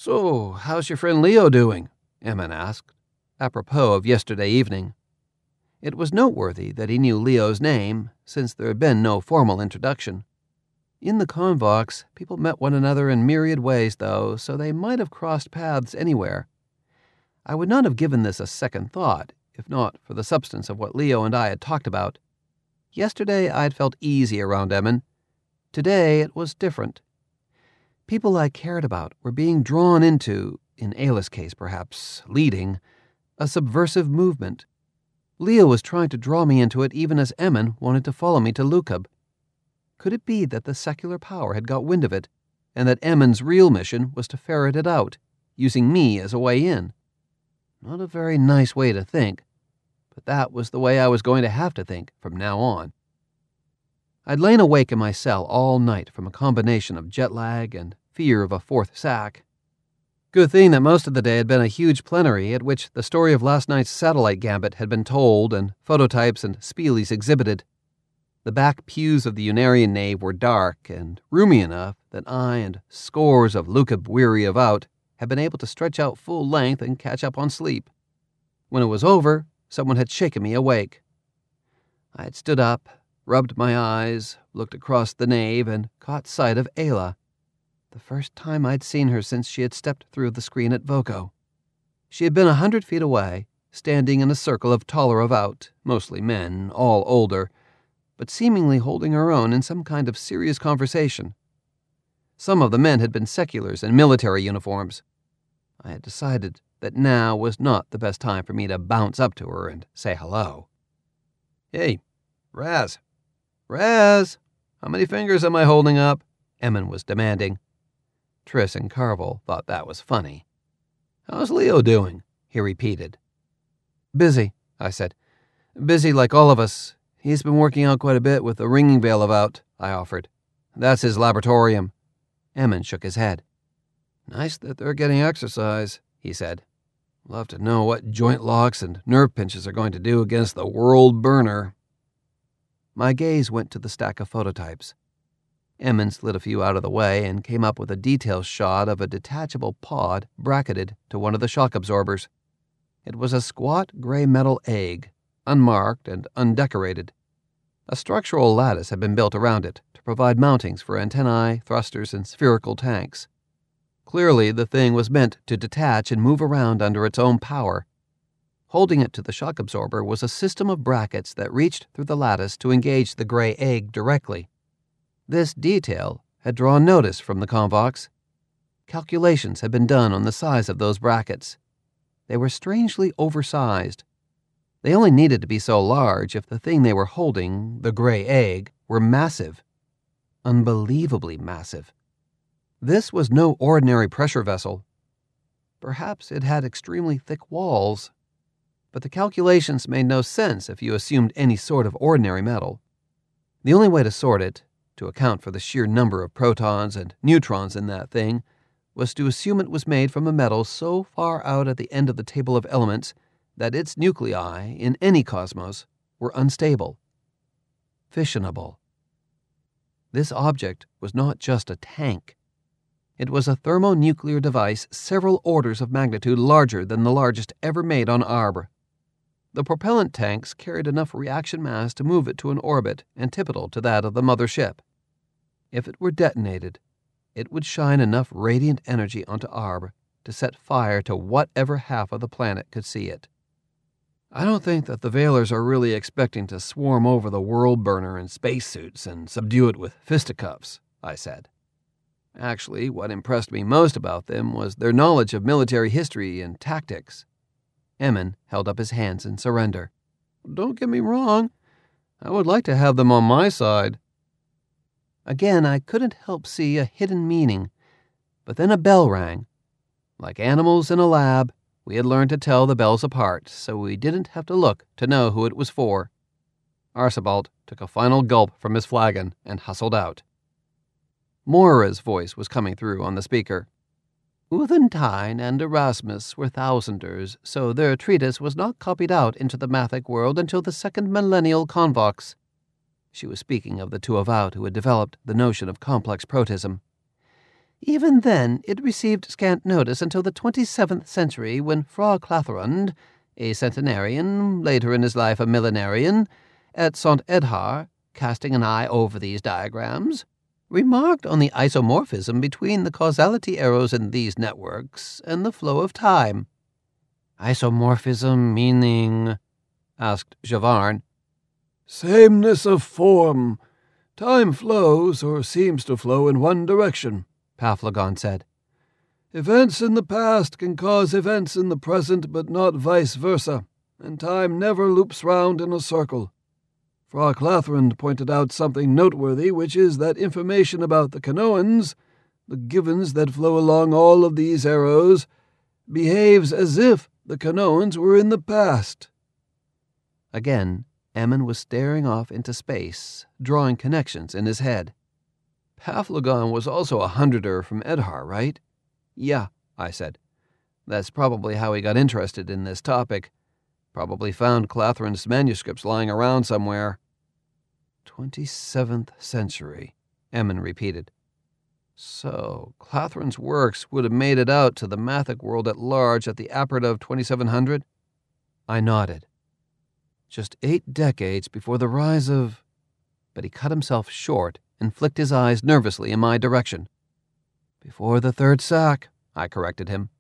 "So, how's your friend Leo doing?" Emin asked, apropos of yesterday evening. It was noteworthy that he knew Leo's name, since there had been no formal introduction. In the Convox, people met one another in myriad ways, though, so they might have crossed paths anywhere. I would not have given this a second thought, if not for the substance of what Leo and I had talked about. Yesterday I had felt easy around Emin. Today it was different. People I cared about were being drawn into, in Ayla's case perhaps, leading, a subversive movement. Leo was trying to draw me into it even as Emin wanted to follow me to Luqab. Could it be that the secular power had got wind of it, and that Emin's real mission was to ferret it out, using me as a way in? Not a very nice way to think, but that was the way I was going to have to think from now on. I'd lain awake in my cell all night from a combination of jet lag and fear of a fourth sack. Good thing that most of the day had been a huge plenary at which the story of last night's satellite gambit had been told and phototypes and spielies exhibited. The back pews of the Unarian nave were dark and roomy enough that I and scores of Luqab weary About had been able to stretch out full length and catch up on sleep. When it was over, someone had shaken me awake. I had stood up, rubbed my eyes, looked across the nave, and caught sight of Ayla. The first time I'd seen her since she had stepped through the screen at Voco. She had been 100 feet away, standing in a circle of taller About, mostly men, all older, but seemingly holding her own in some kind of serious conversation. Some of the men had been seculars in military uniforms. I had decided that now was not the best time for me to bounce up to her and say hello. "Hey, Raz. Raz, how many fingers am I holding up?" Emin was demanding. Triss and Carvel thought that was funny. "How's Leo doing?" he repeated. "Busy," I said. "Busy like all of us. He's been working out quite a bit with the ringing veil About," I offered. "That's his laboratorium." Emin shook his head. "Nice that they're getting exercise," he said. "Love to know what joint locks and nerve pinches are going to do against the world burner." My gaze went to the stack of phototypes. Emin slid a few out of the way and came up with a detail shot of a detachable pod bracketed to one of the shock absorbers. It was a squat gray metal egg, unmarked and undecorated. A structural lattice had been built around it to provide mountings for antennae, thrusters, and spherical tanks. Clearly, the thing was meant to detach and move around under its own power. Holding it to the shock absorber was a system of brackets that reached through the lattice to engage the gray egg directly. This detail had drawn notice from the Convox. Calculations had been done on the size of those brackets. They were strangely oversized. They only needed to be so large if the thing they were holding, the gray egg, were massive. Unbelievably massive. This was no ordinary pressure vessel. Perhaps it had extremely thick walls, but the calculations made no sense if you assumed any sort of ordinary metal. The only way to sort it, to account for the sheer number of protons and neutrons in that thing, was to assume it was made from a metal so far out at the end of the table of elements that its nuclei, in any cosmos, were unstable, fissionable. This object was not just a tank. It was a thermonuclear device several orders of magnitude larger than the largest ever made on Arbre. The propellant tanks carried enough reaction mass to move it to an orbit antipodal to that of the mother ship. If it were detonated, it would shine enough radiant energy onto Arbre to set fire to whatever half of the planet could see it. "I don't think that the Veilers are really expecting to swarm over the world burner in spacesuits and subdue it with fisticuffs," I said. Actually, what impressed me most about them was their knowledge of military history and tactics. Emin held up his hands in surrender. "Don't get me wrong. I would like to have them on my side." Again, I couldn't help see a hidden meaning, but then a bell rang. Like animals in a lab, we had learned to tell the bells apart, so we didn't have to look to know who it was for. Archibald took a final gulp from his flagon and hustled out. Moira's voice was coming through on the speaker. "Uthantine and Erasmus were thousanders, so their treatise was not copied out into the mathic world until the second millennial Convox." She was speaking of the two About who had developed the notion of complex protism. Even then, it received scant notice until the 27th century, when Fra Clathrund, a centenarian, later in his life a millenarian, at St. Edhar, casting an eye over these diagrams, remarked on the isomorphism between the causality arrows in these networks and the flow of time. Isomorphism meaning? Asked Javarn. Sameness of form. Time flows, or seems to flow, in one direction, Paphlagon said. Events in the past can cause events in the present, but not vice versa, and time never loops round in a circle. Fra Clathrund pointed out something noteworthy, which is that information about the Kanoans, the givens that flow along all of these arrows, behaves as if the Kanoans were in the past. Again, Ammon was staring off into space, drawing connections in his head. Paphlagon was also a hundreder from Edhar, right? Yeah, I said. That's probably how he got interested in this topic. Probably found Clathrund's manuscripts lying around somewhere. 27th century, Ammon repeated. So, Clathrund's works would have made it out to the Mathic world at large at the Apert of 2700? I nodded. Just 8 decades before the rise of... But he cut himself short and flicked his eyes nervously in my direction. Before the third sack, I corrected him.